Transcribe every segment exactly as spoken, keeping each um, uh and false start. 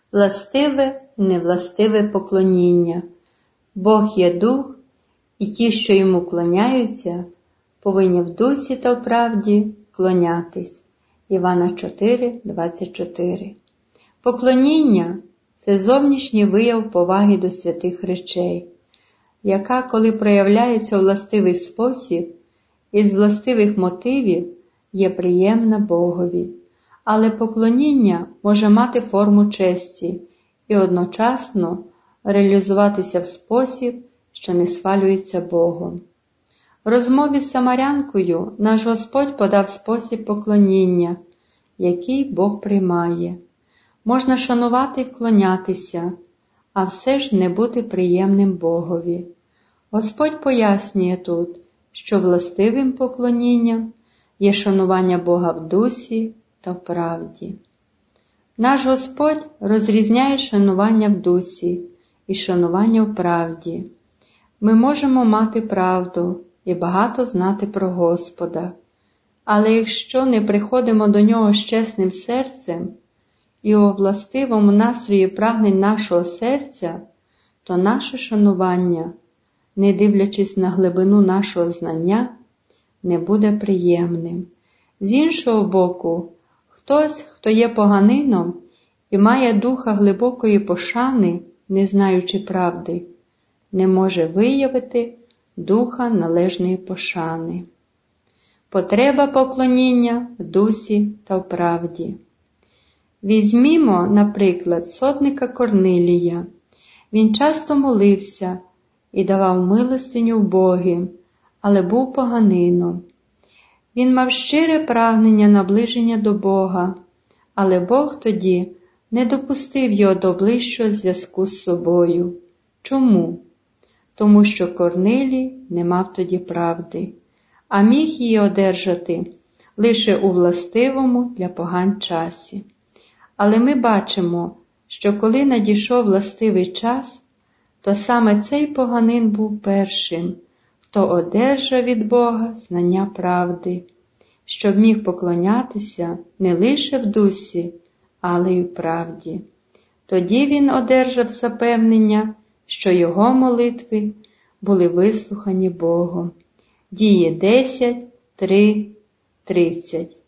властиве і невластиве поклоніння. Бог є дух, і ті, що йому клоняються, повинні в дусі та в правді клонятись. Івана чотири, двадцять чотири. Поклоніння – це зовнішній вияв поваги до святих речей, яка, коли проявляється у властивий спосіб, із властивих мотивів, є приємна Богові. Але поклоніння може мати форму честі і одночасно реалізуватися в спосіб, що не схвалюється Богом. В розмові з самарянкою наш Господь подав спосіб поклоніння, який Бог приймає. Можна шанувати і вклонятися, а все ж не бути приємним Богові. Господь пояснює тут, що властивим поклонінням є шанування Бога в дусі та в правді. Наш Господь розрізняє шанування в дусі і шанування в правді. Ми можемо мати правду і багато знати про Господа, але якщо не приходимо до Нього з чесним серцем і у властивому настрої прагнень нашого серця, то наше шанування, не дивлячись на глибину нашого знання, не буде приємним. З іншого боку, хтось, хто є поганином і має духа глибокої пошани, не знаючи правди, не може виявити духа належної пошани. Потреба поклоніння в дусі та в правді. Візьмімо, наприклад, сотника Корнилія. Він часто молився і давав милостиню вбогим, але був поганином. Він мав щире прагнення наближення до Бога, але Бог тоді не допустив його до ближчого зв'язку з собою. Чому? Тому що Корнилій не мав тоді правди, а міг її одержати лише у властивому для погань часі. Але ми бачимо, що коли надійшов властивий час, то саме цей поганин був першим, хто одержав від Бога знання правди, щоб міг поклонятися не лише в дусі, але й в правді. Тоді він одержав запевнення, що його молитви були вислухані Богом. Дії десять, три, тридцять.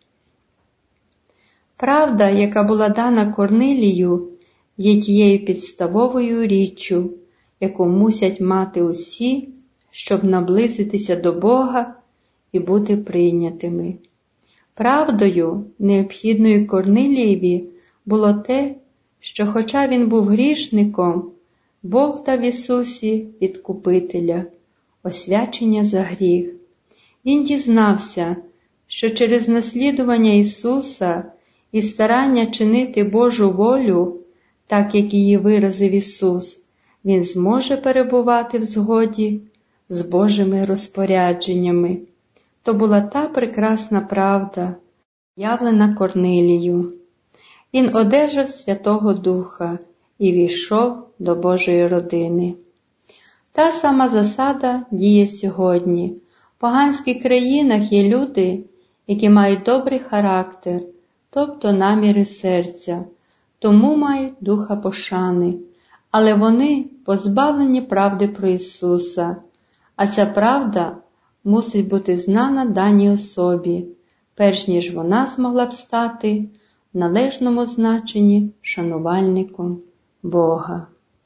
Правда, яка була дана Корнилію, є тією підставовою річчю, яку мусять мати усі, щоб наблизитися до Бога і бути прийнятими. Правдою, необхідною Корнилієві, було те, що хоча він був грішником, Бог дав Ісусі відкупителя, освячення за гріх. Він дізнався, що через наслідування Ісуса і старання чинити Божу волю, так як її виразив Ісус, він зможе перебувати в згоді з Божими розпорядженнями. То була та прекрасна правда, явлена Корнилію. Він одержав Святого Духа і війшов до Божої родини. Та сама засада діє сьогодні. В поганських країнах є люди, які мають добрий характер, тобто наміри серця, тому мають духа пошани, але вони позбавлені правди про Ісуса, а ця правда мусить бути знана даній особі, перш ніж вона змогла б стати в належному значенні шанувальником Бога.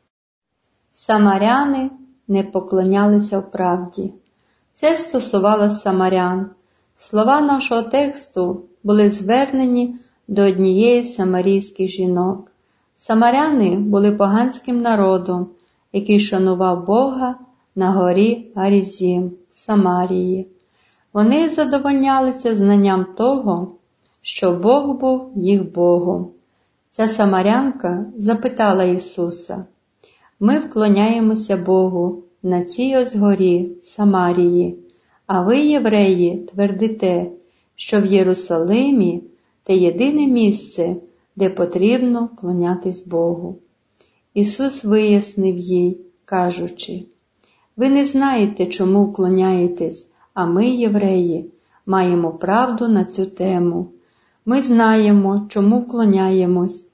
Самаряни не поклонялися в правді. Це стосувалося самарян. Слова нашого тексту були звернені до однієї з самарійських жінок. Самаряни були поганським народом, який шанував Бога на горі Гарізім, Самарії. Вони задовольнялися знанням того, що Бог був їх Богом. Ця самарянка запитала Ісуса: «Ми вклоняємося Богу на цій ось горі, Самарії, а ви, євреї, твердите, що в Єрусалимі те єдине місце, де потрібно вклонятись Богу». Ісус вияснив їй, кажучи: «Ви не знаєте, чому вклоняєтесь, а ми, євреї, маємо правду на цю тему. Ми знаємо, чому вклоняємось.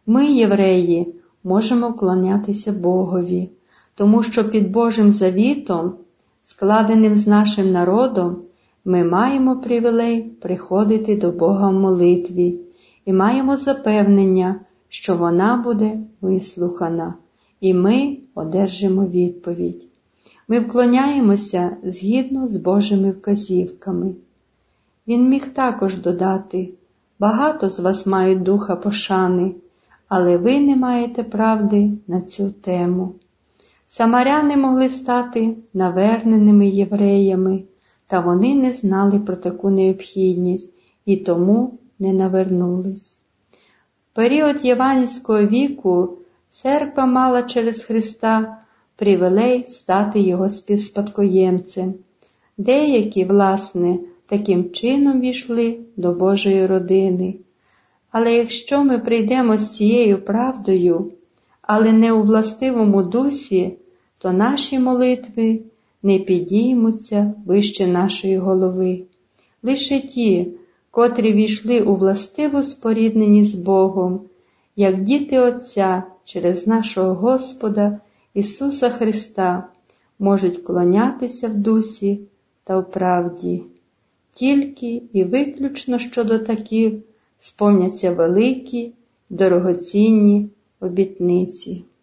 Ми, євреї, можемо вклонятися Богові, тому що під Божим завітом, складеним з нашим народом, ми маємо привілей приходити до Бога в молитві і маємо запевнення, що вона буде вислухана, і ми одержимо відповідь. Ми вклоняємося згідно з Божими вказівками. Він міг також додати: багато з вас мають духа пошани, але ви не маєте правди на цю тему. Самаряни могли стати наверненими євреями, та вони не знали про таку необхідність і тому не навернулись. В період євангельського віку церква мала через Христа привілей стати його співспадкоємцем. Деякі, власне, таким чином війшли до Божої родини. Але якщо ми прийдемо з цією правдою, але не у властивому дусі, то наші молитви не підіймуться вище нашої голови. Лише ті, котрі війшли у властиву спорідненість з Богом, як діти Отця через нашого Господа Ісуса Христа, можуть клонятися в дусі та в правді. Тільки і виключно щодо таких сповняться великі, дорогоцінні обітниці.